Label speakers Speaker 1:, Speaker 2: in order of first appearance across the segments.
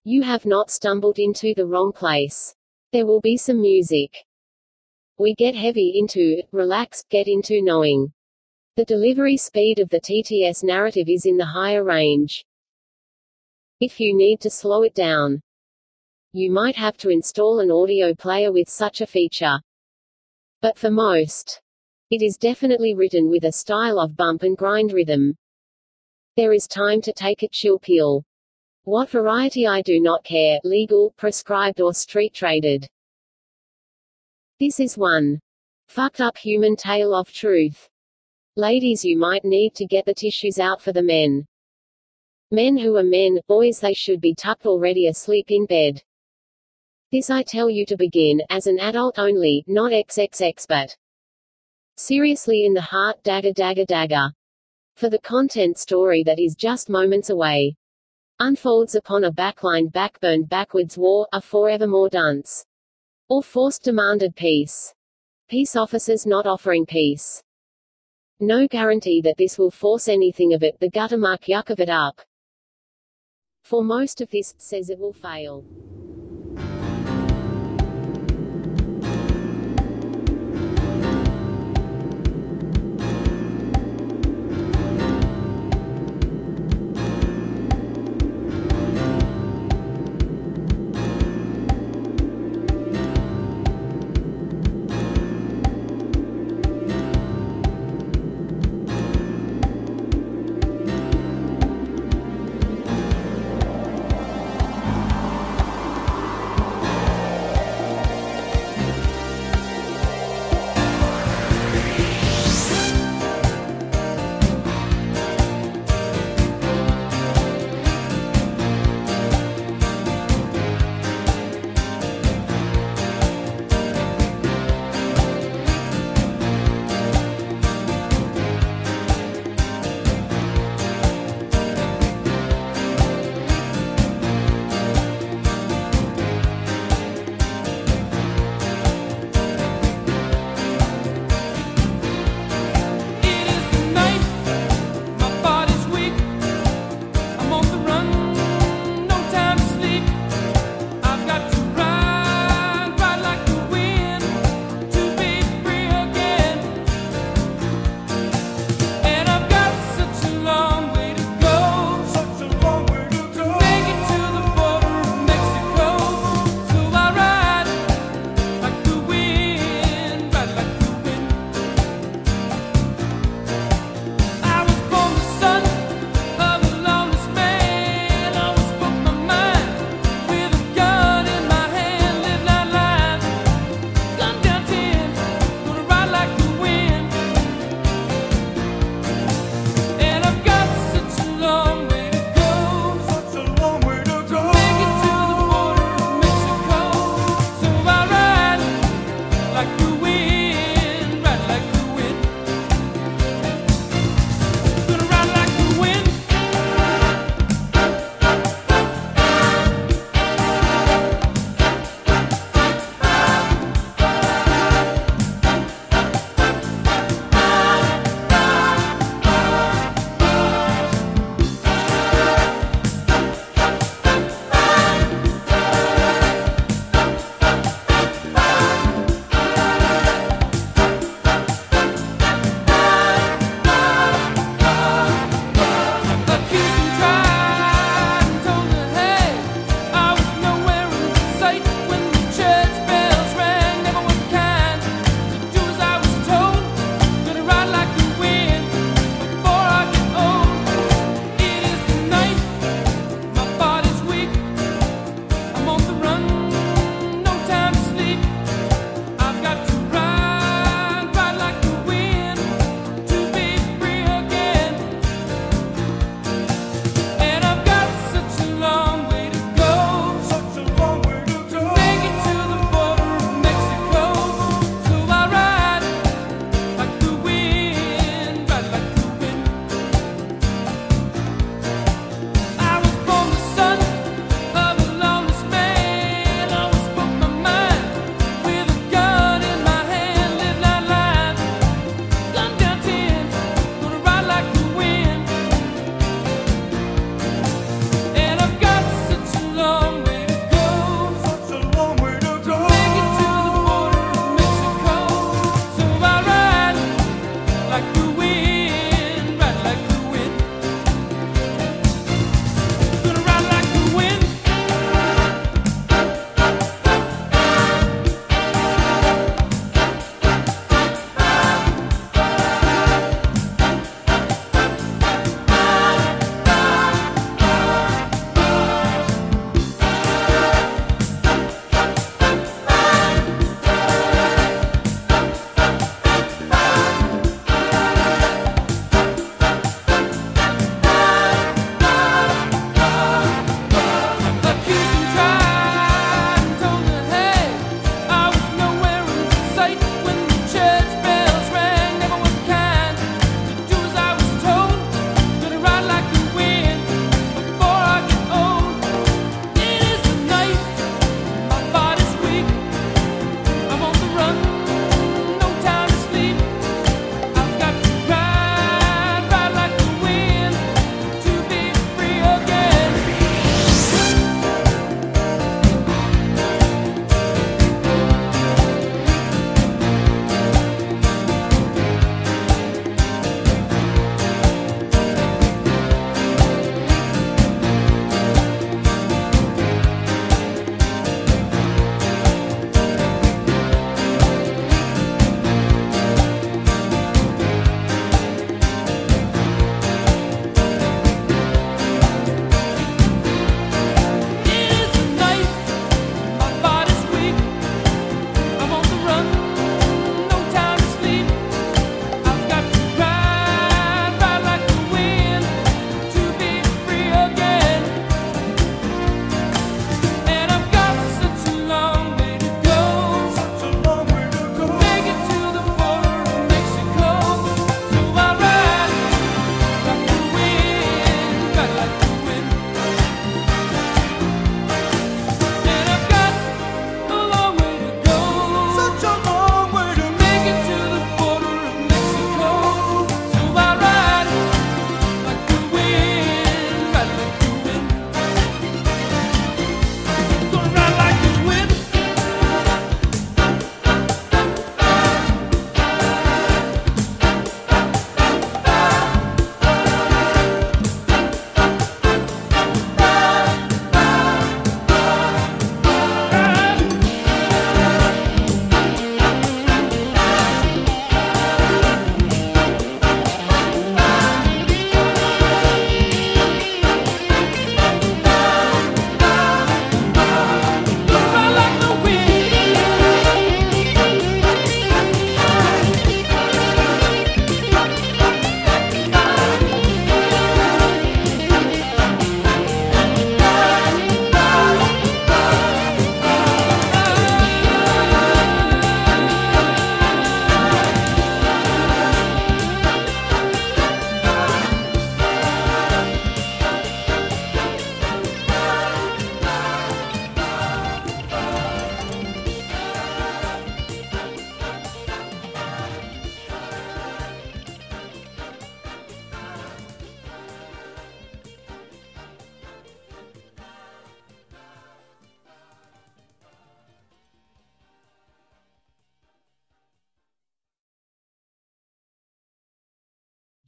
Speaker 1: You have not stumbled into the wrong place. There will be some music. We get heavy into, relax, get into knowing. The delivery speed of the TTS narrative is in the higher range. If you need to slow it down, you might have to install an audio player with such a feature. But for most, it is definitely written with a style of bump and grind rhythm. There is time to take a chill pill. What variety I do not care, legal, prescribed or street traded. This is one fucked up human tale of truth. Ladies, you might need to get the tissues out for the men. Men who are men, boys, they should be tucked already asleep in bed. This I tell you to begin, as an adult only, not XXX but seriously in the heart, dagger dagger dagger. For the content story that is just moments away unfolds upon a backlined backburned backwards war, a forevermore dunce. Or forced demanded peace. Peace officers not offering peace. No guarantee that this will force anything of it, the guttermuck yuck of it up. For most of this, says it will fail.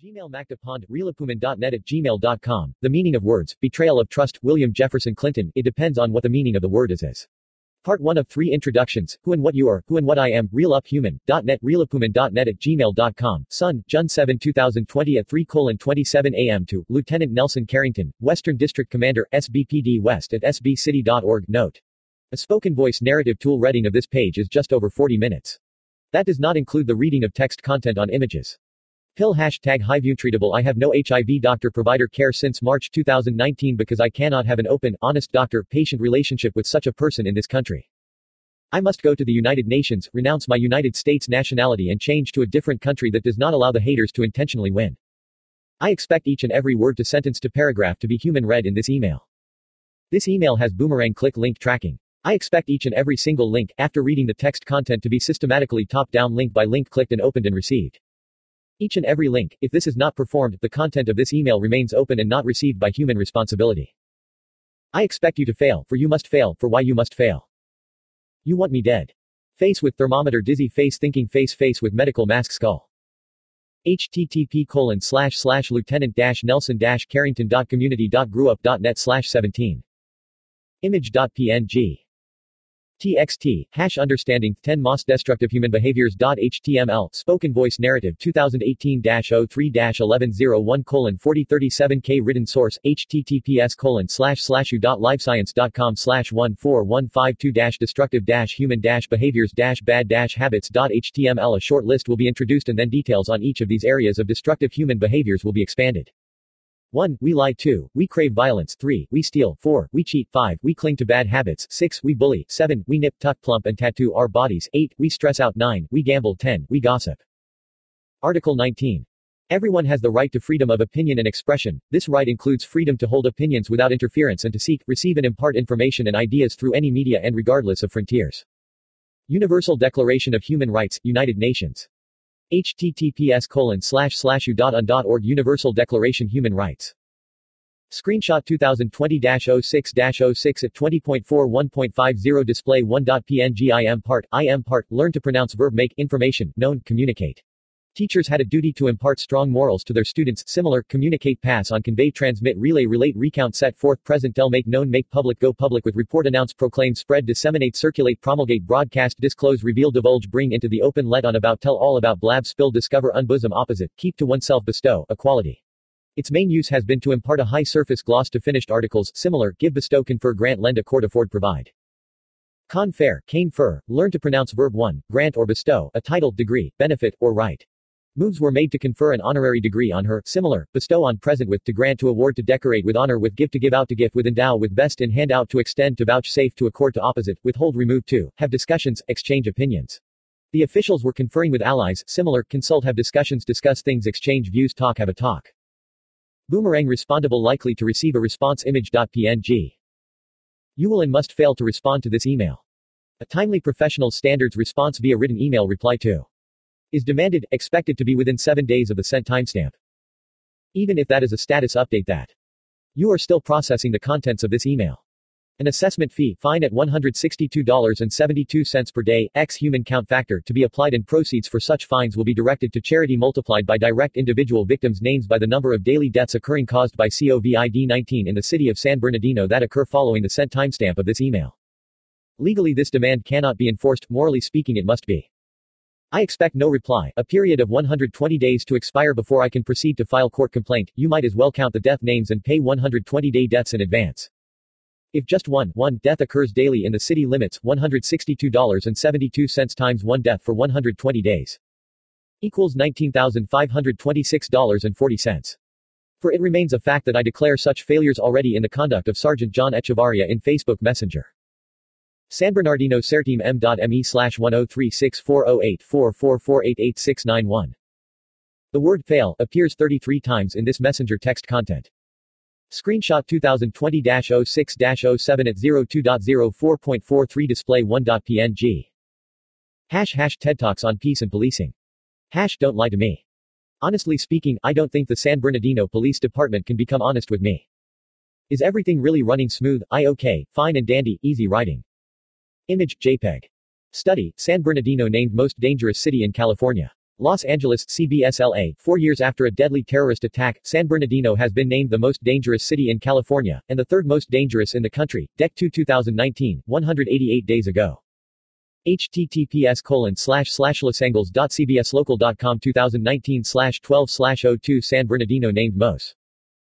Speaker 2: Gmail Magda Pond, Reelapuman.net at gmail.com. The meaning of words, betrayal of trust, William Jefferson Clinton. It depends on what the meaning of the word is. Part 1 of 3 introductions. Who and what you are, who and what I am, Reeluphuman.net, Reelapuman.net at gmail.com. Sun, June 7, 2020 at 3:27 a.m. to Lieutenant Nelson Carrington, Western District Commander, SBPD West at sbcity.org. Note: a spoken voice narrative tool reading of this page is just over 40 minutes. That does not include the reading of text content on images. Pill #HIVUtreatable. I have no HIV doctor-provider care since March 2019 because I cannot have an open, honest doctor-patient relationship with such a person in this country. I must go to the United Nations, renounce my United States nationality and change to a different country that does not allow the haters to intentionally win. I expect each and every word to sentence to paragraph to be human read in this email. This email has boomerang click link tracking. I expect each and every single link, after reading the text content, to be systematically top-down link by link clicked and opened and received. Each and every link. If this is not performed, the content of this email remains open and not received by human responsibility. I expect you to fail, for you must fail, for why you must fail. You want me dead. Face with thermometer dizzy face thinking face with medical mask skull. http://lieutenant-nelson-carrington.community.grewup.net/17. Image.png. TXT, #understanding 10 most destructive human behaviors.html, spoken voice narrative 2018-03-1101:4037K written source, https://u.lifescience.com/14152-destructive-human-behaviors-bad-habits.html. A short list will be introduced and then details on each of these areas of destructive human behaviors will be expanded. 1. We lie. 2. We crave violence. 3. We steal. 4. We cheat. 5. We cling to bad habits. 6. We bully. 7. We nip, tuck, plump and tattoo our bodies. 8. We stress out. 9. We gamble. 10. We gossip. Article 19. Everyone has the right to freedom of opinion and expression. This right includes freedom to hold opinions without interference and to seek, receive and impart information and ideas through any media and regardless of frontiers. Universal Declaration of Human Rights, United Nations. https://u.un.org Universal Declaration Human Rights. Screenshot 2020-06-06 at 20.41.50 display 1.png I am part, learn to pronounce verb make, information, known, communicate. Teachers had a duty to impart strong morals to their students, similar, communicate, pass on, convey, transmit, relay, relate, recount, set forth, present, tell, make known, make public, go public with, report, announce, proclaim, spread, disseminate, circulate, promulgate, broadcast, disclose, reveal, divulge, bring into the open, let on, about, tell all about, blab, spill, discover, unbosom, opposite, keep to oneself, bestow, equality. Its main use has been to impart a high surface gloss to finished articles, similar, give, bestow, confer, grant, lend, accord, afford, provide. Confer, confer, learn to pronounce verb 1, grant or bestow, a title, degree, benefit, or right. Moves were made to confer an honorary degree on her, similar, bestow on, present with, to grant, to award, to decorate with, honor with, give out, to gift with, endow with, vest in, hand out, to extend, to vouchsafe, to accord, to opposite, withhold, remove, to have discussions, exchange opinions. The officials were conferring with allies, similar, consult, have discussions, discuss things, exchange views, talk, have a talk. Boomerang respondable likely to receive a response image.png. You will and must fail to respond to this email. A timely professional standards response via written email reply to is demanded, expected to be within 7 days of the sent timestamp. Even if that is a status update that you are still processing the contents of this email. An assessment fee, fine at $162.72 per day, x human count factor, to be applied and proceeds for such fines will be directed to charity multiplied by direct individual victims' names by the number of daily deaths occurring caused by COVID-19 in the city of San Bernardino that occur following the sent timestamp of this email. Legally this demand cannot be enforced, morally speaking it must be. I expect no reply, a period of 120 days to expire before I can proceed to file court complaint. You might as well count the death names and pay 120-day deaths in advance. If just one death occurs daily in the city limits, $162.72 times one death for 120 days equals $19,526.40. For it remains a fact that I declare such failures already in the conduct of Sergeant John Echevarria in Facebook Messenger. San Bernardino Serteam m.me/1036408444888691. The word fail appears 33 times in this messenger text content. Screenshot 2020-06-07 at 02.04.43 display 1.png. # TED Talks on Peace and Policing. # Don't lie to me. Honestly speaking, I don't think the San Bernardino Police Department can become honest with me. Is everything really running smooth? Okay, fine and dandy, easy riding. Image, JPEG. Study, San Bernardino named most dangerous city in California. Los Angeles, CBS-LA. 4 years after a deadly terrorist attack, San Bernardino has been named the most dangerous city in California, and the third most dangerous in the country. DEC 2 2019, 188 days ago. https://losangles.cbslocal.com 2019/12/02 San Bernardino named MOS.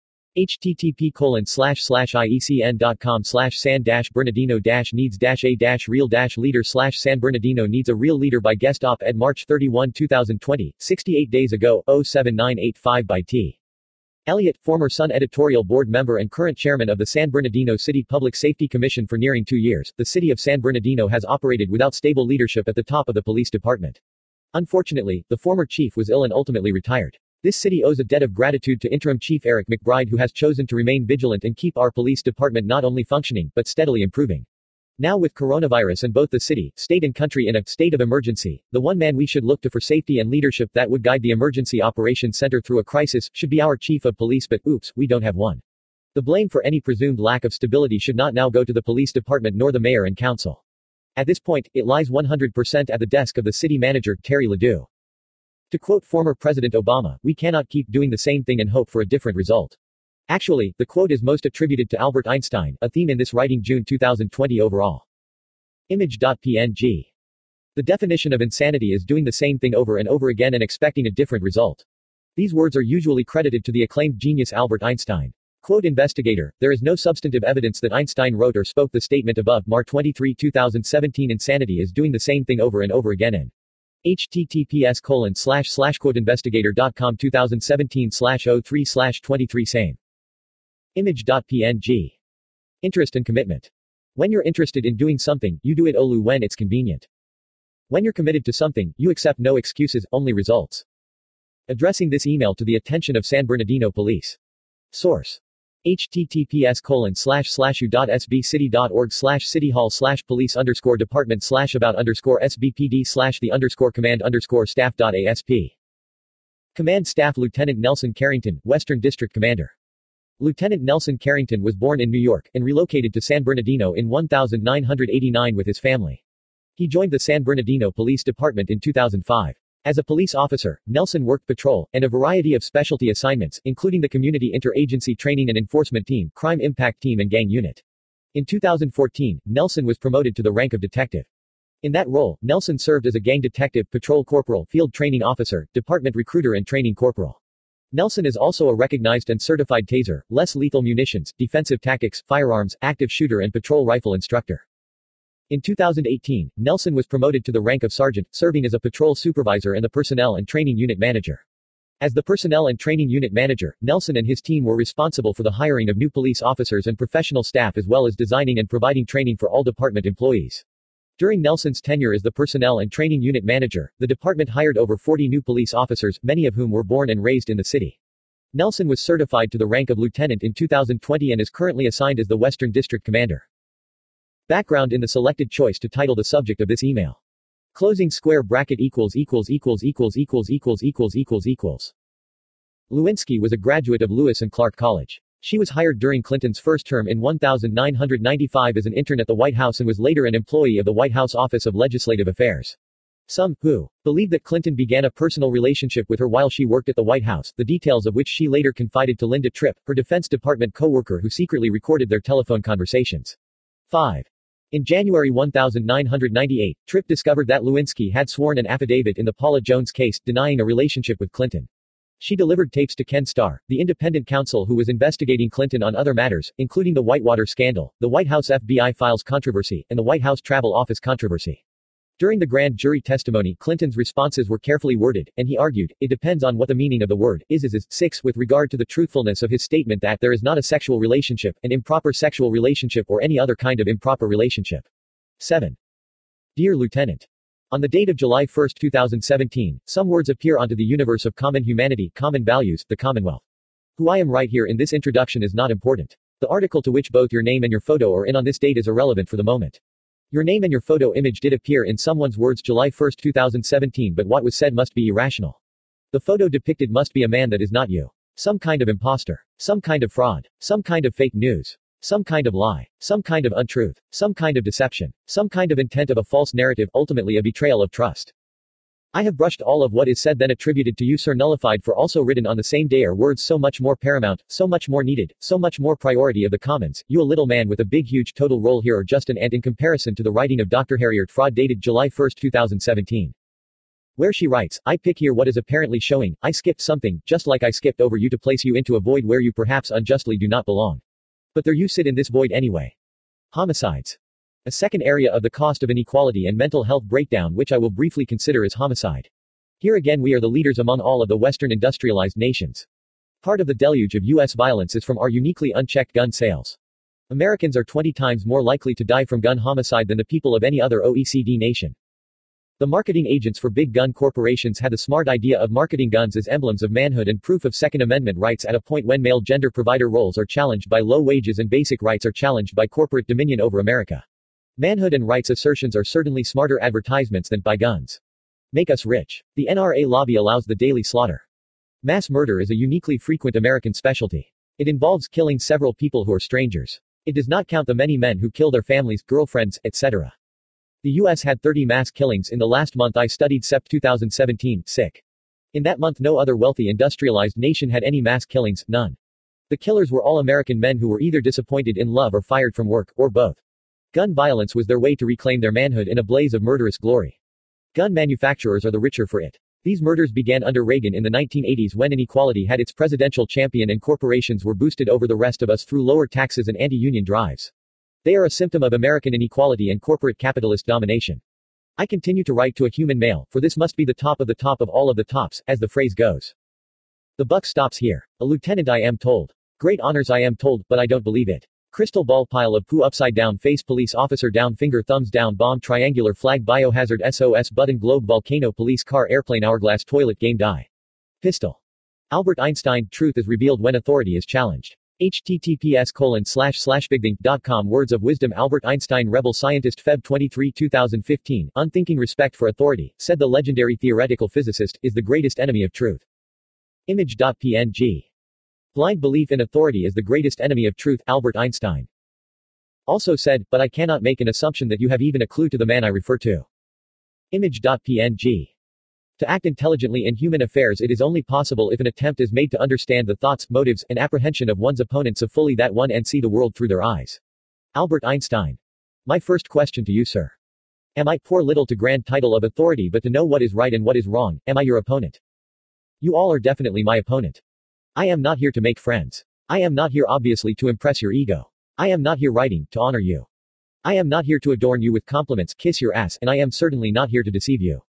Speaker 2: http://iecn.com/san-bernardino-needs-a-real-leader/San Bernardino needs a real leader by guest op-ed March 31, 2020, 68 days ago, 07985 by T. Elliott, former Sun editorial board member and current chairman of the San Bernardino City Public Safety Commission for nearing 2 years, the city of San Bernardino has operated without stable leadership at the top of the police department. Unfortunately, the former chief was ill and ultimately retired. This city owes a debt of gratitude to interim chief Eric McBride, who has chosen to remain vigilant and keep our police department not only functioning, but steadily improving. Now with coronavirus and both the city, state and country in a state of emergency, the one man we should look to for safety and leadership that would guide the Emergency Operations Center through a crisis should be our chief of police, but oops, we don't have one. The blame for any presumed lack of stability should not now go to the police department nor the mayor and council. At this point, it lies 100% at the desk of the city manager, Terry Ledoux. To quote former President Obama, we cannot keep doing the same thing and hope for a different result. Actually, the quote is most attributed to Albert Einstein, a theme in this writing June 2020 overall. Image.png. The definition of insanity is doing the same thing over and over again and expecting a different result. These words are usually credited to the acclaimed genius Albert Einstein. Quote investigator, there is no substantive evidence that Einstein wrote or spoke the statement above. March 23, 2017 Insanity is doing the same thing over and over again in https://quoteinvestigator.com 2017/03/23 same. Image.png. Interest and commitment. When you're interested in doing something, you do it only when it's convenient. When you're committed to something, you accept no excuses, only results. Addressing this email to the attention of San Bernardino Police. Source. https://city.org/city-hall/police_department/about_sbpd/the_command_staff.asp. Command Staff Lieutenant Nelson Carrington, Western District Commander. Lieutenant Nelson Carrington was born in New York, and relocated to San Bernardino in 1989 with his family. He joined the San Bernardino Police Department in 2005. As a police officer, Nelson worked patrol, and a variety of specialty assignments, including the Community Interagency Training and Enforcement Team, Crime Impact Team and Gang Unit. In 2014, Nelson was promoted to the rank of detective. In that role, Nelson served as a gang detective, patrol corporal, field training officer, department recruiter and training corporal. Nelson is also a recognized and certified taser, less lethal munitions, defensive tactics, firearms, active shooter and patrol rifle instructor. In 2018, Nelson was promoted to the rank of sergeant, serving as a patrol supervisor and the Personnel and Training Unit Manager. As the Personnel and Training Unit Manager, Nelson and his team were responsible for the hiring of new police officers and professional staff as well as designing and providing training for all department employees. During Nelson's tenure as the Personnel and Training Unit Manager, the department hired over 40 new police officers, many of whom were born and raised in the city. Nelson was certified to the rank of lieutenant in 2020 and is currently assigned as the Western District Commander. Background in the selected choice to title the subject of this email. Closing square bracket equals. Lewinsky was a graduate of Lewis and Clark College. She was hired during Clinton's first term in 1995 as an intern at the White House and was later an employee of the White House Office of Legislative Affairs. Some, who believe that Clinton began a personal relationship with her while she worked at the White House, the details of which she later confided to Linda Tripp, her Defense Department co-worker who secretly recorded their telephone conversations. 5. In January 1998, Tripp discovered that Lewinsky had sworn an affidavit in the Paula Jones case, denying a relationship with Clinton. She delivered tapes to Ken Starr, the independent counsel who was investigating Clinton on other matters, including the Whitewater scandal, the White House FBI files controversy, and the White House Travel Office controversy. During the grand jury testimony, Clinton's responses were carefully worded, and he argued, it depends on what the meaning of the word is. 6. With regard to the truthfulness of his statement that there is not a sexual relationship, an improper sexual relationship or any other kind of improper relationship. 7. Dear Lieutenant. On the date of July 1, 2017, some words appear onto the universe of common humanity, common values, the Commonwealth. Who I am right here in this introduction is not important. The article to which both your name and your photo are in on this date is irrelevant for the moment. Your name and your photo image did appear in someone's words July 1, 2017, but what was said must be irrational. The photo depicted must be a man that is not you. Some kind of imposter. Some kind of fraud. Some kind of fake news. Some kind of lie. Some kind of untruth. Some kind of deception. Some kind of intent of a false narrative, ultimately a betrayal of trust. I have brushed all of what is said then attributed to you, sir, nullified, for also written on the same day are words so much more paramount, so much more needed, so much more priority of the commons. You a little man with a big huge total role here, or just an ant in comparison to the writing of Dr. Harriet Fraud dated July 1, 2017. Where she writes, I pick here what is apparently showing, I skipped something, just like I skipped over you to place you into a void where you perhaps unjustly do not belong. But there you sit in this void anyway. Homicides. A second area of the cost of inequality and mental health breakdown which I will briefly consider is homicide. Here again we are the leaders among all of the Western industrialized nations. Part of the deluge of U.S. violence is from our uniquely unchecked gun sales. Americans are 20 times more likely to die from gun homicide than the people of any other OECD nation. The marketing agents for big gun corporations had the smart idea of marketing guns as emblems of manhood and proof of Second Amendment rights at a point when male gender provider roles are challenged by low wages and basic rights are challenged by corporate dominion over America. Manhood and rights assertions are certainly smarter advertisements than buy guns. Make us rich. The NRA lobby allows the daily slaughter. Mass murder is a uniquely frequent American specialty. It involves killing several people who are strangers. It does not count the many men who kill their families, girlfriends, etc. The U.S. had 30 mass killings in the last month I studied, Sept 2017, sick. In that month no other wealthy industrialized nation had any mass killings, none. The killers were all American men who were either disappointed in love or fired from work, or both. Gun violence was their way to reclaim their manhood in a blaze of murderous glory. Gun manufacturers are the richer for it. These murders began under Reagan in the 1980s when inequality had its presidential champion and corporations were boosted over the rest of us through lower taxes and anti-union drives. They are a symptom of American inequality and corporate capitalist domination. I continue to write to a human male, for this must be the top of all of the tops, as the phrase goes. The buck stops here. A lieutenant I am told. Great honors I am told, but I don't believe it. Crystal ball pile of poo upside down face police officer down finger thumbs down bomb triangular flag biohazard SOS button globe volcano police car airplane hourglass toilet game die. Pistol. Albert Einstein truth is revealed when authority is challenged. https://bigthink.com Words of wisdom Albert Einstein rebel scientist Feb 23 2015 Unthinking respect for authority, said the legendary theoretical physicist, is the greatest enemy of truth. Image.png. Blind belief in authority is the greatest enemy of truth, Albert Einstein. Also said, but I cannot make an assumption that you have even a clue to the man I refer to. Image.png. To act intelligently in human affairs it is only possible if an attempt is made to understand the thoughts, motives, and apprehension of one's opponent so fully that one and see the world through their eyes. Albert Einstein. My first question to you, sir. Am I, poor little to grand title of authority but to know what is right and what is wrong, am I your opponent? You all are definitely my opponent. I am not here to make friends. I am not here obviously to impress your ego. I am not here writing to honor you. I am not here to adorn you with compliments, kiss your ass, and I am certainly not here to deceive you.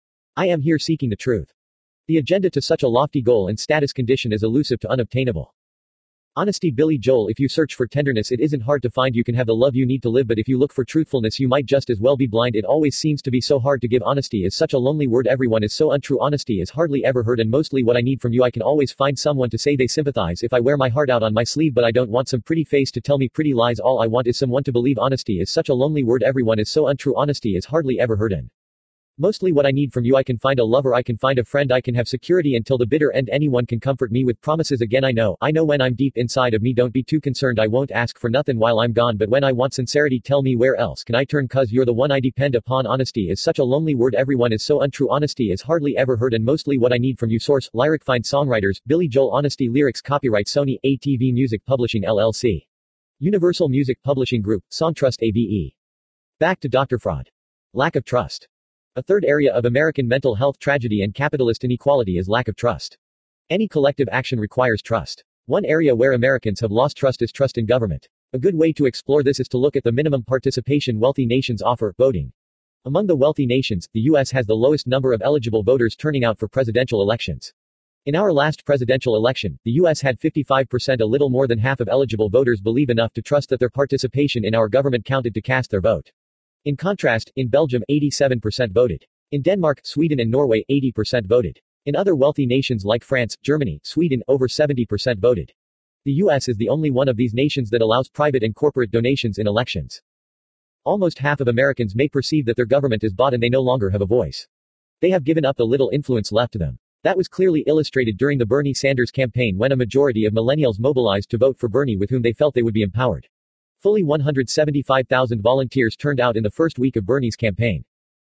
Speaker 2: I am here seeking the truth. The agenda to such a lofty goal and status condition is elusive to unobtainable. Honesty Billy Joel. If you search for tenderness it isn't hard to find. You can have the love you need to live, but if you look for truthfulness you might just as well be blind. It always seems to be so hard to give. Honesty is such a lonely word. Everyone is so untrue. Honesty is hardly ever heard, and mostly what I need from you I can always find someone to say they sympathize if I wear my heart out on my sleeve, but I don't want some pretty face to tell me pretty lies. All I want is someone to believe. Honesty is such a lonely word. Everyone is so untrue. Honesty is hardly ever heard, and mostly what I need from you I can find a lover, I can find a friend, I can have security until the bitter end. Anyone can comfort me with promises. Again I know when I'm deep inside of me. Don't be too concerned, I won't ask for nothing while I'm gone, but when I want sincerity tell me where else can I turn, cause you're the one I depend upon. Honesty is such a lonely word. Everyone is so untrue. Honesty is hardly ever heard, and mostly what I need from you. Source, Lyric Find Songwriters, Billy Joel. Honesty lyrics copyright Sony, ATV Music Publishing LLC. Universal Music Publishing Group, Songtrust AVE. Back to Dr. Fraud. Lack of trust. A third area of American mental health tragedy and capitalist inequality is lack of trust. Any collective action requires trust. One area where Americans have lost trust is trust in government. A good way to explore this is to look at the minimum participation wealthy nations offer, voting. Among the wealthy nations, the U.S. has the lowest number of eligible voters turning out for presidential elections. In our last presidential election, the U.S. had 55%, a little more than half of eligible voters believe enough to trust that their participation in our government counted to cast their vote. In contrast, in Belgium, 87% voted. In Denmark, Sweden and Norway, 80% voted. In other wealthy nations like France, Germany, Sweden, over 70% voted. The U.S. is the only one of these nations that allows private and corporate donations in elections. Almost half of Americans may perceive that their government is bought and they no longer have a voice. They have given up the little influence left to them. That was clearly illustrated during the Bernie Sanders campaign when a majority of millennials mobilized to vote for Bernie, with whom they felt they would be empowered. Fully 175,000 volunteers turned out in the first week of Bernie's campaign.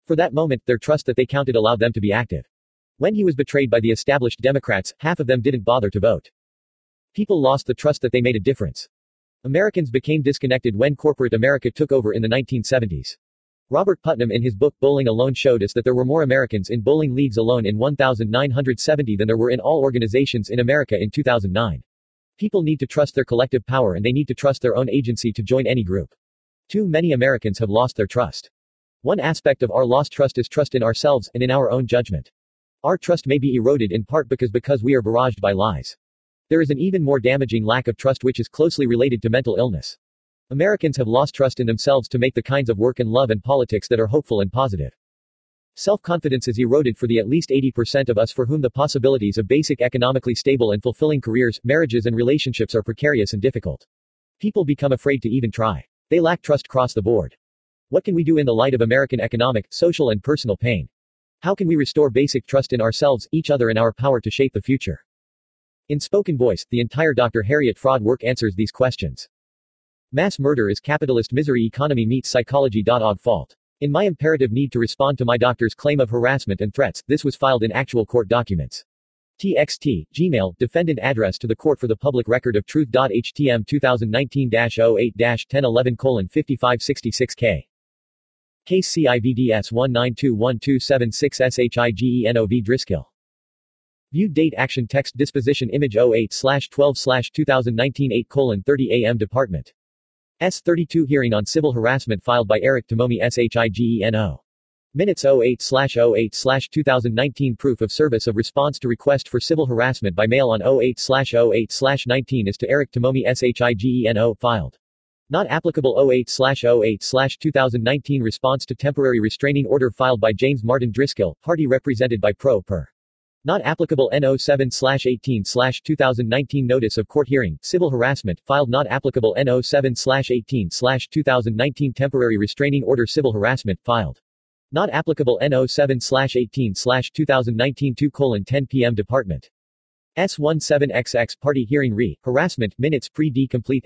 Speaker 2: For that moment, their trust that they counted allowed them to be active. When he was betrayed by the established Democrats, half of them didn't bother to vote. People lost the trust that they made a difference. Americans became disconnected when corporate America took over in the 1970s. Robert Putnam in his book Bowling Alone showed us that there were more Americans in bowling leagues alone in 1970 than there were in all organizations in America in 2009. People need to trust their collective power and they need to trust their own agency to join any group. Too many Americans have lost their trust. One aspect of our lost trust is trust in ourselves and in our own judgment. Our trust may be eroded in part because we are barraged by lies. There is an even more damaging lack of trust which is closely related to mental illness. Americans have lost trust in themselves to make the kinds of work and love and politics that are hopeful and positive. Self-confidence is eroded for the at least 80% of us for whom the possibilities of basic economically stable and fulfilling careers, marriages and relationships are precarious and difficult. People become afraid to even try. They lack trust across the board. What can we do in the light of American economic, social and personal pain? How can we restore basic trust in ourselves, each other and our power to shape the future? In spoken voice, the entire Dr. Harriet Fraud work answers these questions. Mass murder is capitalist misery economy meets psychology.org fault. In my imperative need to respond to my doctor's claim of harassment and threats, this was filed in actual court documents. TXT, Gmail, defendant address to the court for the public record of truth.htm 2019-08-1011:5566K. Case CIVDS 1921276SHIGENOV Driscoll. Viewed date action text disposition image 08/12/2019 8:30 AM Department. S32 hearing on civil harassment filed by Eric Tomomi SHIGENO. Minutes 08/08/2019 proof of service of response to request for civil harassment by mail on 08/08/19 is to Eric Tomomi SHIGENO filed. Not applicable 08/08/2019 response to temporary restraining order filed by James Martin Driscoll, party represented by Pro Per. Not applicable N07/18/2019 notice of court hearing, civil harassment, filed not applicable N07/18/2019 temporary restraining order civil harassment, filed. Not applicable N07/18/2019 2:10 p.m. Department. S17XX Party Hearing Harassment, Minutes Pre-D Complete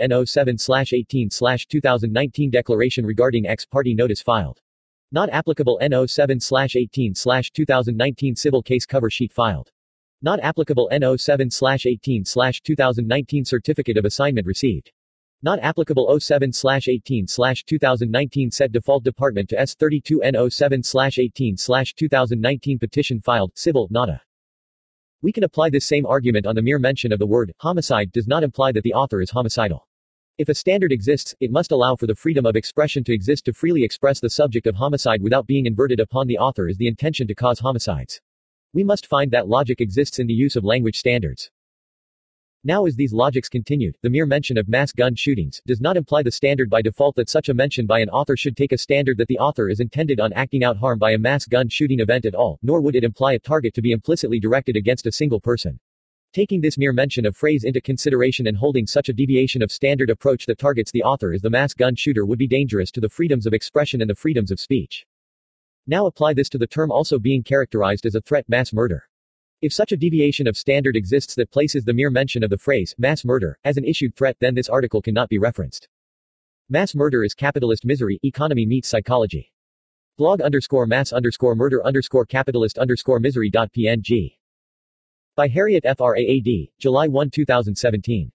Speaker 2: N07/18/2019 Declaration regarding X-Party Notice filed. Not applicable N07/18/2019 Civil Case Cover Sheet filed. Not applicable N07/18/2019 Certificate of Assignment received. Not applicable 07/18/2019 Set Default Department to S32 N07/18/2019 Petition filed, Civil, Nada. We can apply this same argument on the mere mention of the word homicide does not imply that the author is homicidal. If a standard exists, it must allow for the freedom of expression to exist to freely express the subject of homicide without being inverted upon the author is the intention to cause homicides. We must find that logic exists in the use of language standards. Now as these logics continued, the mere mention of mass gun shootings does not imply the standard by default that such a mention by an author should take a standard that the author is intended on acting out harm by a mass gun shooting event at all, nor would it imply a target to be implicitly directed against a single person. Taking this mere mention of phrase into consideration and holding such a deviation of standard approach that targets the author as the mass gun shooter would be dangerous to the freedoms of expression and the freedoms of speech. Now apply this to the term also being characterized as a threat mass murder. If such a deviation of standard exists that places the mere mention of the phrase mass murder as an issued threat, then this article cannot be referenced. Mass murder is capitalist misery, economy meets psychology. Blog_mass_murder_capitalist_misery.png. By Harriet Fraad, July 1, 2017.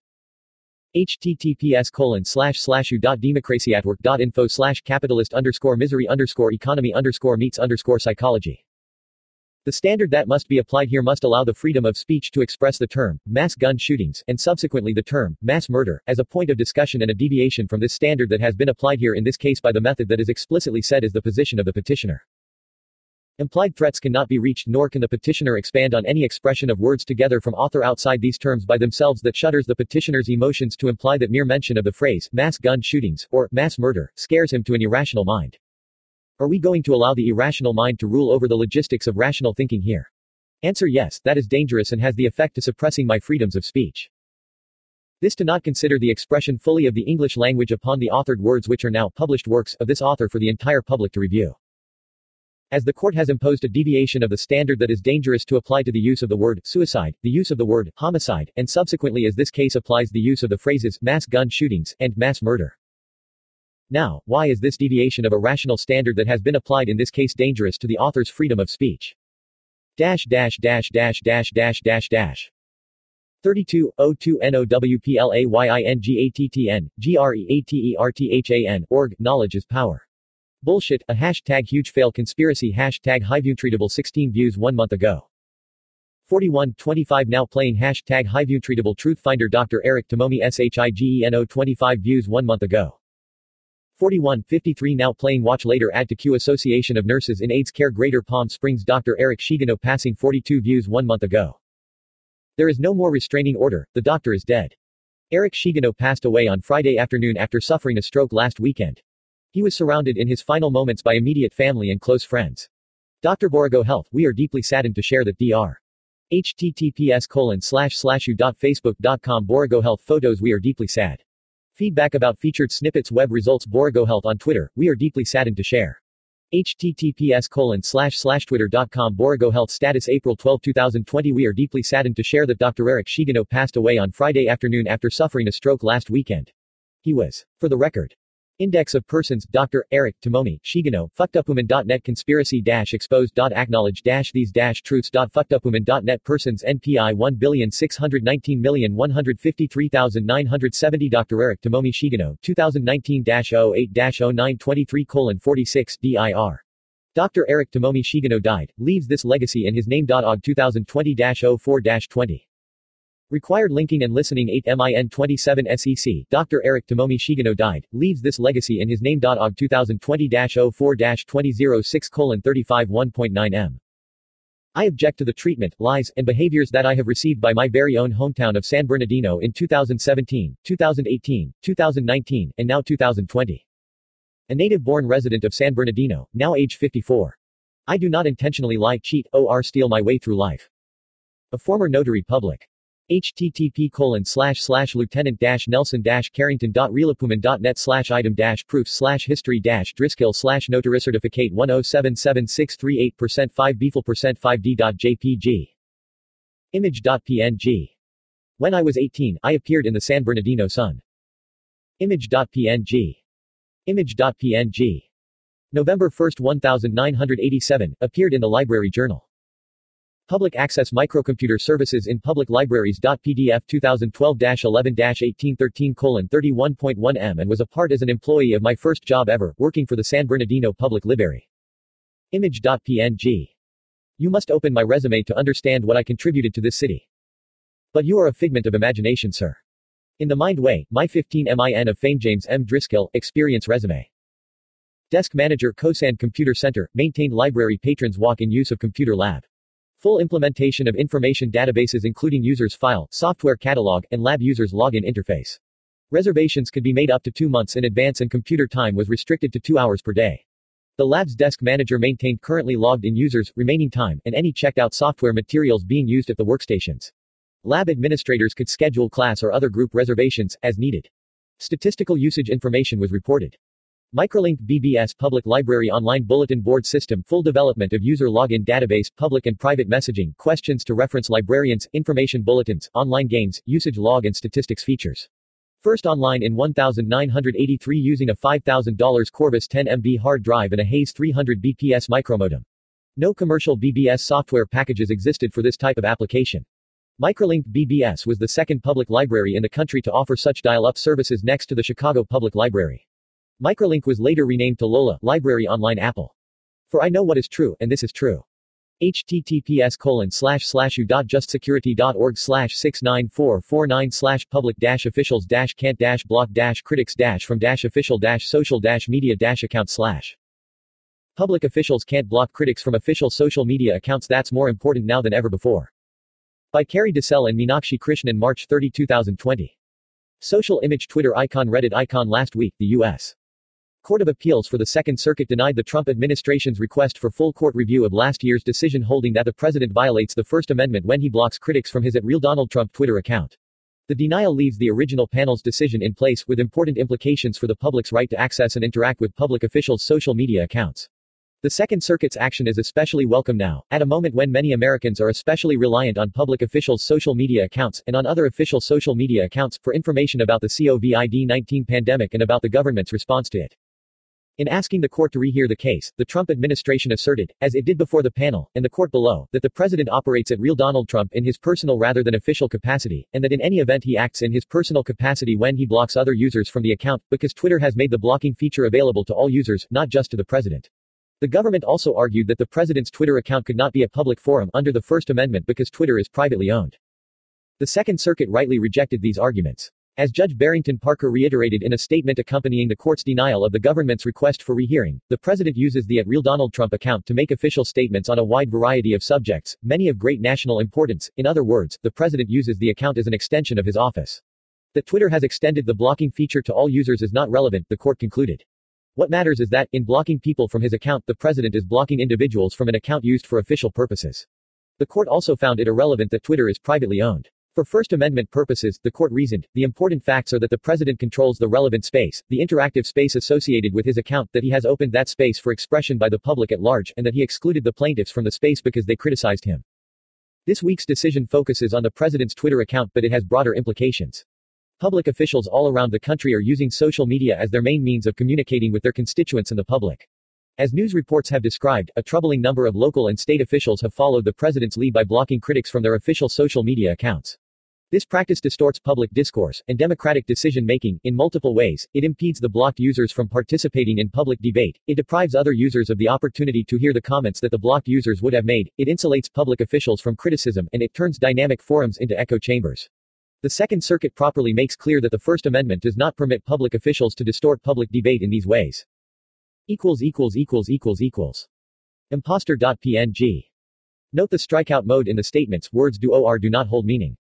Speaker 2: https://u.democracyatwork.info/capitalist_misery_economy_meets_psychology. The standard that must be applied here must allow the freedom of speech to express the term mass gun shootings, and subsequently the term mass murder, as a point of discussion and a deviation from this standard that has been applied here in this case by the method that is explicitly said is the position of the petitioner. Implied threats cannot be reached nor can the petitioner expand on any expression of words together from author outside these terms by themselves that shudders the petitioner's emotions to imply that mere mention of the phrase mass gun shootings, or mass murder, scares him to an irrational mind. Are we going to allow the irrational mind to rule over the logistics of rational thinking here? Answer: yes, that is dangerous and has the effect to suppressing my freedoms of speech. This to not consider the expression fully of the English language upon the authored words which are now published works of this author for the entire public to review. As the court has imposed a deviation of the standard that is dangerous to apply to the use of the word suicide, the use of the word homicide, and subsequently as this case applies the use of the phrases mass gun shootings and mass murder. Now, why is this deviation of a rational standard that has been applied in this case dangerous to the author's freedom of speech? 3202NOWPLAYINGATTN, org, knowledge is power. Bullshit, a hashtag huge fail conspiracy hashtag HighViewTreatable 16 views 1 month ago. 4125 now playing hashtag HighViewTreatable Truthfinder Dr. Eric Tamomi SHIGENO 25 views 1 month ago. 4153 now playing watch later add to queue Association of Nurses in AIDS Care Greater Palm Springs Dr. Eric Shigeno passing 42 views 1 month ago. There is no more restraining order, the doctor is dead. Eric Shigeno passed away on Friday afternoon after suffering a stroke last weekend. He was surrounded in his final moments by immediate family and close friends. Dr. Borigo Health, we are deeply saddened to share that Dr. https://u.facebook.com Borigo Health photos we are deeply sad. Feedback about featured snippets web results Borigo Health on Twitter, we are deeply saddened to share. https://twitter.com Borigo Health status April 12, 2020 We are deeply saddened to share that Dr. Eric Shigeno passed away on Friday afternoon after suffering a stroke last weekend. He was, for the record, Index of persons, Dr. Eric Tamomi, Shigeno, fuckedupwoman.net conspiracy-exposed.acknowledge-these-truths.fuckedupwoman.net persons NPI 1,619,153,970 Dr. Eric Tamomi Shigeno, 2019-08-0923:46 DIR. Dr. Eric Tamomi Shigeno died, leaves this legacy in his name. OG 2020-04-20. Required linking and listening 8min27 SEC. Dr. Eric Tamomi Shigeno died, leaves this legacy in his name. OG 2020-04-2006:35 1.9m. I object to the treatment, lies, and behaviors that I have received by my very own hometown of San Bernardino in 2017, 2018, 2019, and now 2020. A native-born resident of San Bernardino, now age 54. I do not intentionally lie, cheat, or steal my way through life. A former notary public. http://lieutenant-nelson-carrington.realopuman.net/item-proof/history-driscoll/notary certificate 1077638% 5b5%5d.jpg. Image.png. When I was 18, I appeared in the San Bernardino Sun. Image.png. Image.png. November 1, 1987, appeared in the Library Journal. Public Access Microcomputer Services in Public Libraries. PDF 2012-11-1813:31.1m and was a part as an employee of my first job ever, working for the San Bernardino Public Library. Image.png. You must open my resume to understand what I contributed to this city. But you are a figment of imagination, sir. In the mind way, my 15 min of fame James M. Driscoll, experience resume. Desk Manager COSAN Computer Center, maintained library patrons walk-in use of computer lab. Full implementation of information databases including users file, software catalog, and lab users login interface. Reservations could be made up to 2 months in advance and computer time was restricted to 2 hours per day. The lab's desk manager maintained currently logged in users, remaining time, and any checked out software materials being used at the workstations. Lab administrators could schedule class or other group reservations, as needed. Statistical usage information was reported. Microlink BBS Public Library Online Bulletin Board System Full development of user login database, public and private messaging, questions to reference librarians, information bulletins, online games, usage log and statistics features. First online in 1983 using a $5,000 Corvus 10 MB hard drive and a Hayes 300 BPS micromodem. No commercial BBS software packages existed for this type of application. Microlink BBS was the second public library in the country to offer such dial-up services next to the Chicago Public Library. Microlink was later renamed to Lola, Library Online Apple. For I know what is true, and this is true. https://u.justSecurity.org/694449/public-officials-can't-block-critics-from-official-social-media accounts/ Public officials can't block critics from official social media accounts. That's more important now than ever before. By Carrie DeSelle and Meenakshi Krishnan March 30, 2020. Social image Twitter icon Reddit icon Last week, the U.S. Court of Appeals for the Second Circuit denied the Trump administration's request for full court review of last year's decision holding that the president violates the First Amendment when he blocks critics from his @RealDonaldTrump Twitter account. The denial leaves the original panel's decision in place, with important implications for the public's right to access and interact with public officials' social media accounts. The Second Circuit's action is especially welcome now, at a moment when many Americans are especially reliant on public officials' social media accounts and on other official social media accounts for information about the COVID-19 pandemic and about the government's response to it. In asking the court to rehear the case, the Trump administration asserted, as it did before the panel, and the court below, that the president operates at real Donald Trump in his personal rather than official capacity, and that in any event he acts in his personal capacity when he blocks other users from the account, because Twitter has made the blocking feature available to all users, not just to the president. The government also argued that the president's Twitter account could not be a public forum under the First Amendment because Twitter is privately owned. The Second Circuit rightly rejected these arguments. As Judge Barrington Parker reiterated in a statement accompanying the court's denial of the government's request for rehearing, the president uses the @RealDonaldTrump account to make official statements on a wide variety of subjects, many of great national importance. In other words, the president uses the account as an extension of his office. That Twitter has extended the blocking feature to all users is not relevant, the court concluded. What matters is that, in blocking people from his account, the president is blocking individuals from an account used for official purposes. The court also found it irrelevant that Twitter is privately owned. For First Amendment purposes, the court reasoned, the important facts are that the president controls the relevant space, the interactive space associated with his account, that he has opened that space for expression by the public at large, and that he excluded the plaintiffs from the space because they criticized him. This week's decision focuses on the president's Twitter account, but it has broader implications. Public officials all around the country are using social media as their main means of communicating with their constituents and the public. As news reports have described, a troubling number of local and state officials have followed the president's lead by blocking critics from their official social media accounts. This practice distorts public discourse and democratic decision-making in multiple ways. It impedes the blocked users from participating in public debate. It deprives other users of the opportunity to hear the comments that the blocked users would have made. It insulates public officials from criticism, and it turns dynamic forums into echo chambers. The Second Circuit properly makes clear that the First Amendment does not permit public officials to distort public debate in these ways. Imposter.png. Note the strikeout mode in the statements. Words do or do not hold meaning.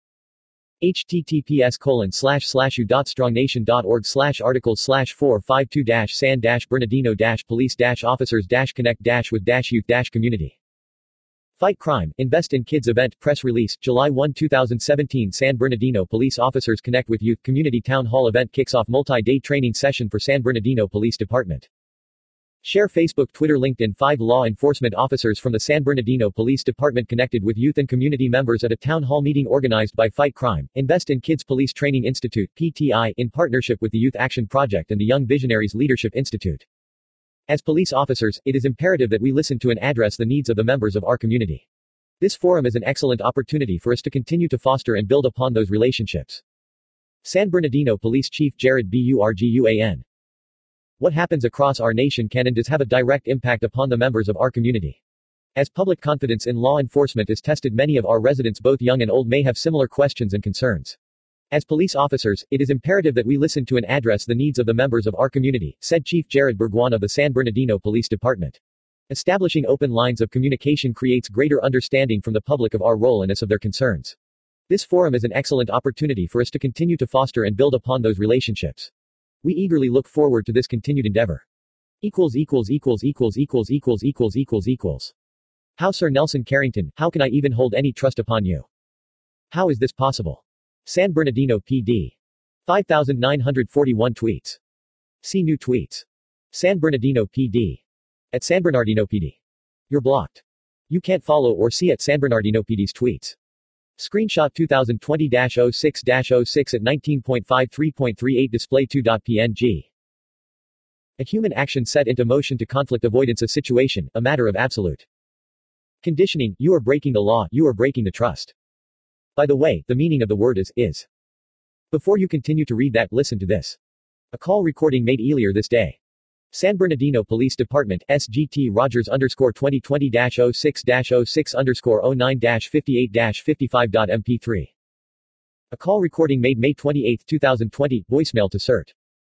Speaker 2: https://u.strongnation.org/articles/452-san-bernardino-police-officers-connect-with-youth-community. Fight crime, invest in kids event, press release, July 1, 2017. San Bernardino Police Officers Connect with Youth Community Town Hall event kicks off multi-day training session for San Bernardino Police Department. Share Facebook, Twitter, LinkedIn. 5 law enforcement officers from the San Bernardino Police Department connected with youth and community members at a town hall meeting organized by Fight Crime, Invest in Kids Police Training Institute, PTI, in partnership with the Youth Action Project and the Young Visionaries Leadership Institute. As police officers, it is imperative that we listen to and address the needs of the members of our community. This forum is an excellent opportunity for us to continue to foster and build upon those relationships. San Bernardino Police Chief Jared Burguan. What happens across our nation can and does have a direct impact upon the members of our community. As public confidence in law enforcement is tested, many of our residents, both young and old, may have similar questions and concerns. As police officers, it is imperative that we listen to and address the needs of the members of our community, said Chief Jared Burguan of the San Bernardino Police Department. Establishing open lines of communication creates greater understanding from the public of our role and of their concerns. This forum is an excellent opportunity for us to continue to foster and build upon those relationships. We eagerly look forward to this continued endeavor. How Sir Nelson Carrington, how can I even hold any trust upon you? How is this possible? San Bernardino PD. 5,941 tweets. See new tweets. San Bernardino PD. At San Bernardino PD. You're blocked. You can't follow or see at San Bernardino PD's tweets. Screenshot 2020-06-06 at 19.53.38 display 2.png. A human action set into motion to conflict avoidance a situation, a matter of absolute conditioning. You are breaking the law, you are breaking the trust. By the way, the meaning of the word is. Before you continue to read that, listen to this. A call recording made earlier this day. San Bernardino Police Department, SGT Rogers _2020-06-06-09-58-55.mp3. A call recording made May 28, 2020, voicemail to CERT.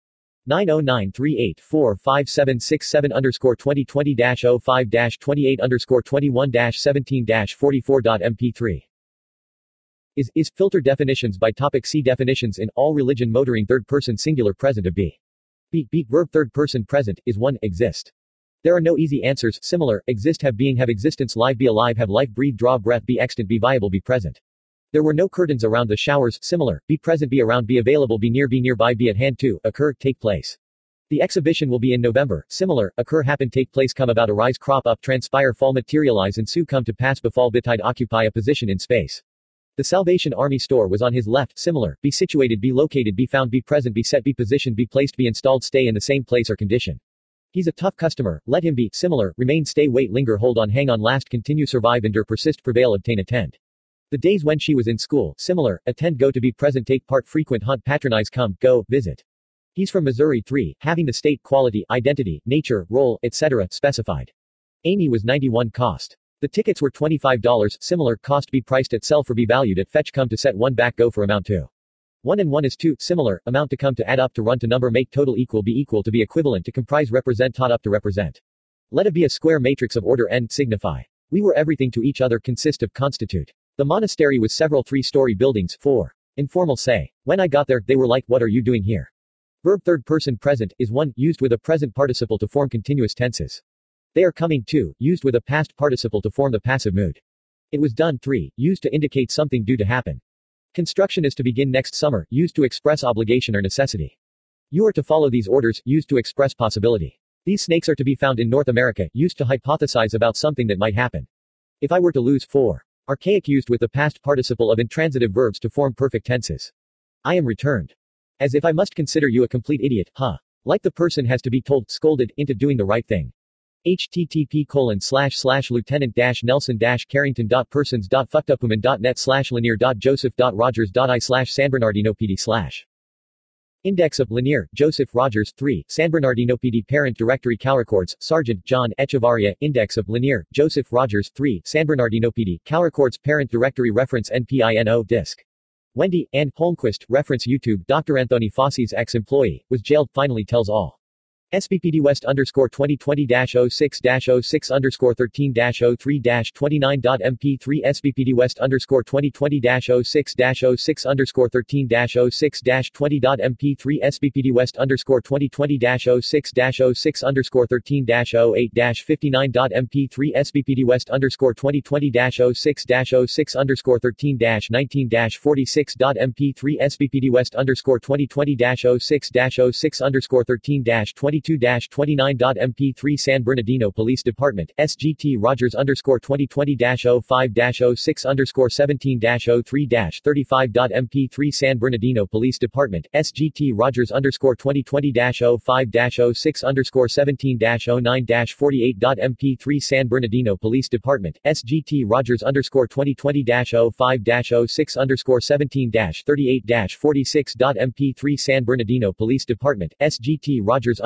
Speaker 2: 909384576-7_2020-05-28_21-17-44.mp3. Is filter definitions by topic. See definitions in all religion. Motoring third person singular present of be. Be verb third person present is 1 exist. There are no easy answers. Similar, exist, have being, have existence, live, be alive, have life, breathe, draw breath, be extant, be viable, be present. There were no curtains around the showers. Similar, be present, be around, be available, be near, be nearby, be at hand, to occur, take place. The exhibition will be in November. Similar, occur happen take place come about arise crop up transpire fall materialize ensue come to pass befall betide occupy a position in space. The Salvation Army store was on his left. Similar, be situated be located be found be present be set be positioned be placed be installed stay in the same place or condition. He's a tough customer, let him be. Similar, remain stay wait linger hold on hang on last continue survive endure persist prevail obtain attend. The days when she was in school. Similar, attend go to be present take part frequent hunt patronize come, go, visit. He's from Missouri 3, having the state quality, identity, nature, role, etc. specified. Amy was 91 cost. The tickets were $25, similar, cost be priced at sell for be valued at fetch come to set 1 back go for amount 2. 1 and 1 is 2, similar, amount to come to add up to run to number make total equal to be equivalent to comprise represent taught up to represent. Let it be a square matrix of order n signify. We were everything to each other consist of constitute. The monastery was several 3-story buildings. 4. Informal say. When I got there, they were like, what are you doing here? Verb third person present is 1, used with a present participle to form continuous tenses. They are coming 2, used with a past participle to form the passive mood. It was done 3, used to indicate something due to happen. Construction is to begin next summer, used to express obligation or necessity. You are to follow these orders, used to express possibility. These snakes are to be found in North America, used to hypothesize about something that might happen. If I were to lose 4. Archaic used with the past participle of intransitive verbs to form perfect tenses. I am returned. As if I must consider you a complete idiot, huh? Like the person has to be told, scolded, into doing the right thing. http://lieutenant-nelson-carrington.persons.fucktupwoman.net/lanier.joseph.rogers.I/San Index of Lanier, Joseph Rogers 3, San Bernardino PD Parent Directory Cowrecords, Sergeant John Echevarria, Index of Lanier, Joseph Rogers 3, San Bernardino PD, Cowrecords Parent Directory Reference NPINO Disc. Wendy Ann Holmquist, reference YouTube. Dr. Anthony Fossey's ex-employee, was jailed, finally tells all. SBPD West _2020-06-06-13-03-29.mp3 SBPD West _2020-06-06-13-20.mp3 SBPD West _2020-06-06-13-08-59.mp3 SBPD West _2020-06-06-13-19-46.mp3 SBPD West _2020-06-06-13-20 22-29.mp3 San Bernardino Police Department, SGT Rogers _2020-05-17-17-03-35.mp3 San Bernardino Police Department, SGT Rogers _2020-05-17-17-09-48.mp3 San Bernardino Police Department, SGT Rogers _2020-05-17-17-38-46.mp3 San Bernardino Police Department, SGT Rogers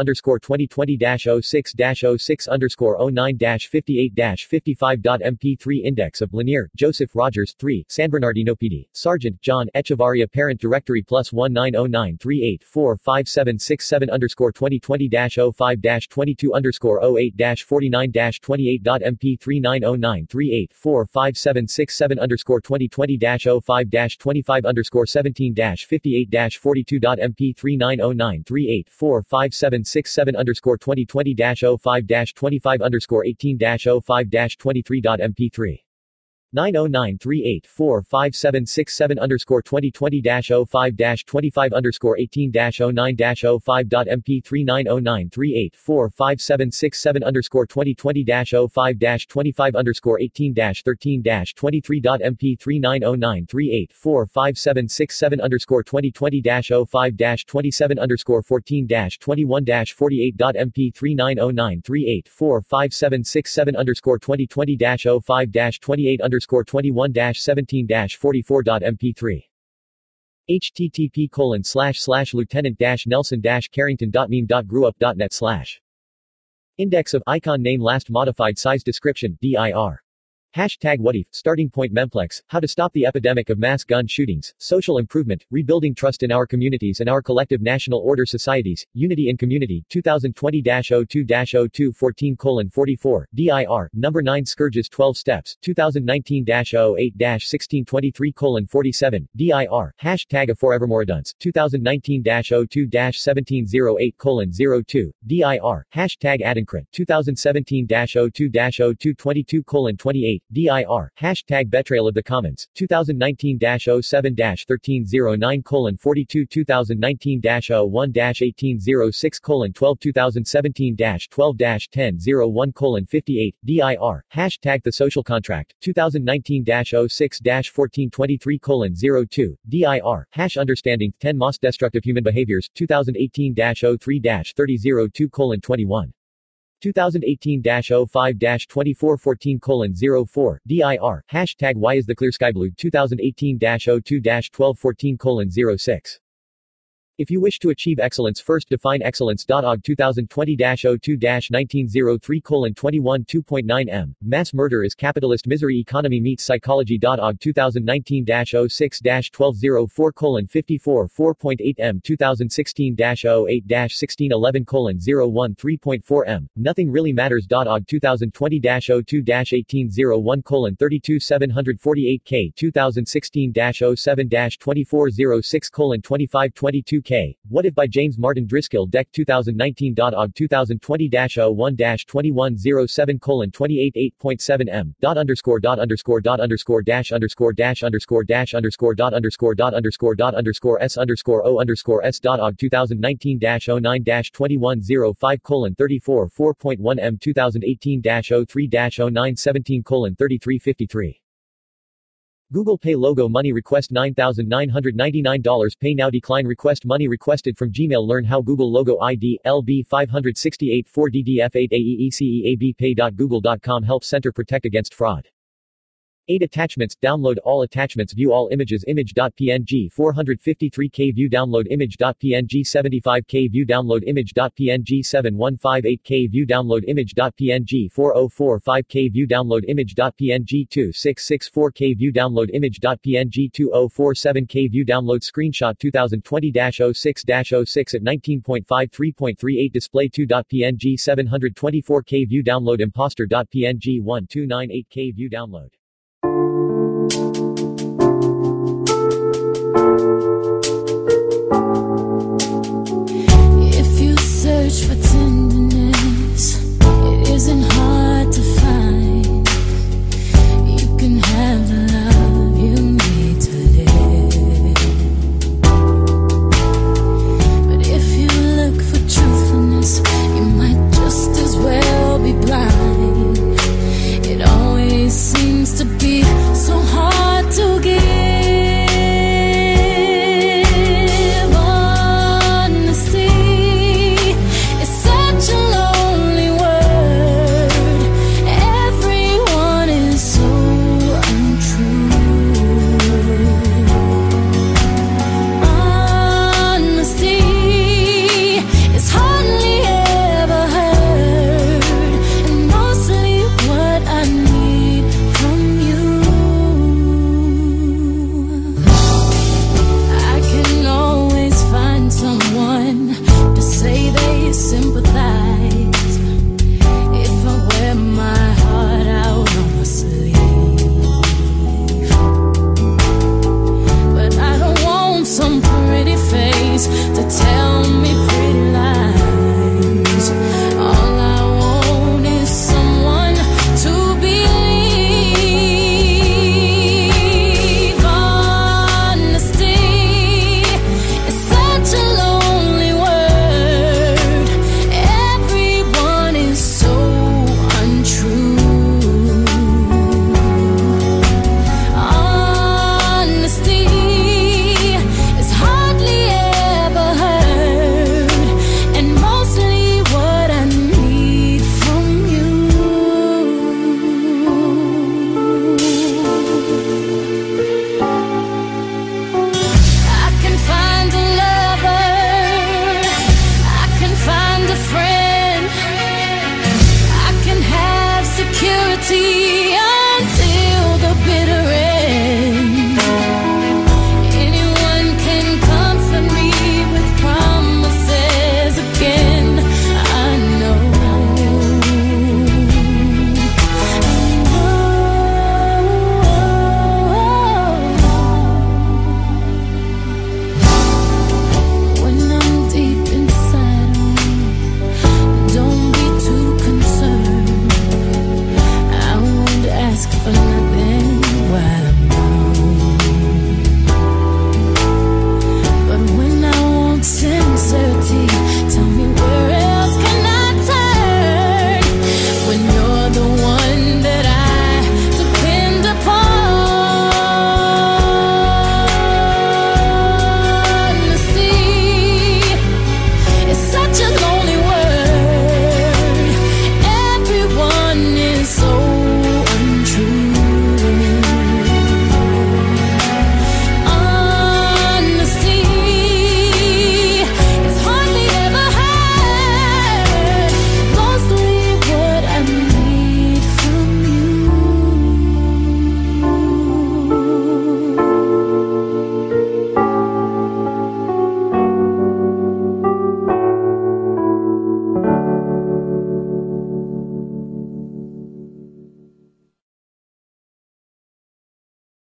Speaker 2: _2020-06-06-09-58-55.mp3 Index of Lanier, Joseph Rogers 3, San Bernardino PD, Sergeant John Echevarria Parent Directory +190938457667_2020-05-22_08-49-28.mp3 90938457667_2020-05-25-17-58-42.mp3 90938457667_2020-05-25-18-05-23.mp3 90938457667_2020-05-25-18-09-05.mp3 90938457667_2020-05-25-18-13-23.mp3 90938457667_2020-14-21-48.mp3 90938457667_2020-05-28_21-17-44.mp3 http://lieutenant-nelson-carrington.meme.grewup.net/ Index of icon name last modified size description, dir. Hashtag whatif, starting point Memplex, how to stop the epidemic of mass gun shootings, social improvement, rebuilding trust in our communities and our collective national order societies, unity in community, 2020-02-02-14:44, dir, number 9 Scourges 12 steps, 2019-08-1623:47, dir, hashtag a forevermoreadunce, 2019-02-1708:02, dir, hashtag Adencrit, 2017-02-0222:28, dir, hashtag betrayal of the commons, 2019-07-1309:42 2019-01-1806:12 2017-12-1001:58, dir, hashtag the social contract, 2019-06-1423:02, dir, understanding 10 most destructive human behaviors, 2018-03-3002:21. 2018-05-2414:04, dir, hashtag why is the clear sky blue, 2018-02-1214:06. If you wish to achieve excellence, first define excellence. OG 2020-02-1903:21 2.9 m. Mass murder is capitalist misery. Economy meets psychology. OG 2019-06-1204:54 4.8 m. 2016-08-1611:01 3.4 m. Nothing really matters. OG 2020-02-1801:32 748 k. 2016-07-2406:2522 K. What If by James Martin Driscoll. Deck 2019. OG 2020-01-2107:28 8.7 m. Underscore underscore underscore dash underscore dash underscore dash underscore dot underscore dot underscore dot underscore s underscore o underscore s. OG 2019-09-2105:34 4.1 m. 2018-03-0917:3353. Google Pay logo money request $9,999 Pay now decline request money requested from Gmail Learn how Google logo ID, LB568 4DDF8 AEECEAB Pay.google.com Help Center Protect Against Fraud. 8 attachments. Download all attachments. View all images. Image.png 453k. View download image.png 75k. View download image.png 7158k. View download image.png 4045k. View download image.png 2664k. View download image.png 2047k. View download screenshot 2020-06-06 at 19.53.38 display 2.png 724k. View download imposter.png 1298k. View download